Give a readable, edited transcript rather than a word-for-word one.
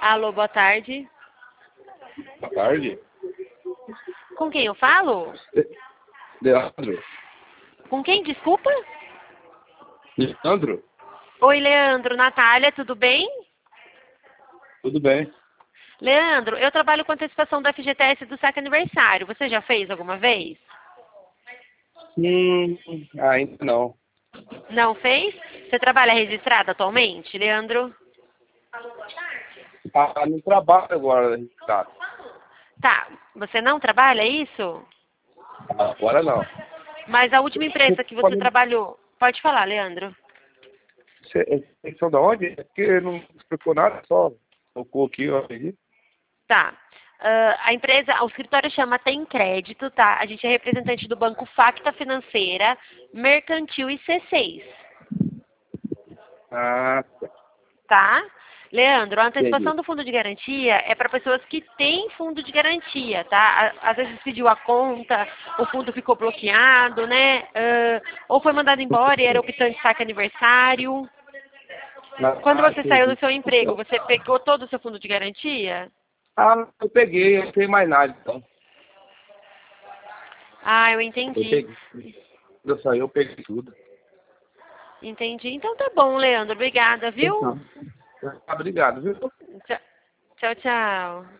Alô, boa tarde. Boa tarde. Com quem eu falo? Leandro. Com quem, desculpa? Leandro? Oi, Leandro, Natália, tudo bem? Tudo bem? Leandro, eu trabalho com antecipação do FGTS do saque aniversário. Você já fez alguma vez? Ainda não. Não fez? Você trabalha registrado atualmente, Leandro? No trabalho agora, tá? Tá, você não trabalha, é isso? Agora não. Mas a última empresa que você trabalhou... Pode falar, Leandro. Vocês são da onde? É porque não explicou nada, só tocou aqui, eu acredito. Tá. A empresa, o escritório chama Tem Crédito, tá? A gente é representante do Banco Facta Financeira, Mercantil e C6, Ah, tá? Leandro, a antecipação entendi. do fundo de garantia é para pessoas que têm fundo de garantia, tá? Às vezes pediu a conta, o fundo ficou bloqueado, né? Ou foi mandado embora e era optante saque aniversário. Quando você saiu do Entendi. seu emprego, você pegou todo o seu fundo de garantia? Eu peguei, eu não tenho mais nada, então. Ah, eu Eu entendi. peguei. Quando eu saí, eu peguei tudo. Entendi. Então tá bom, Leandro. Obrigada, viu? Então, obrigado, viu? Tchau, tchau. Tchau.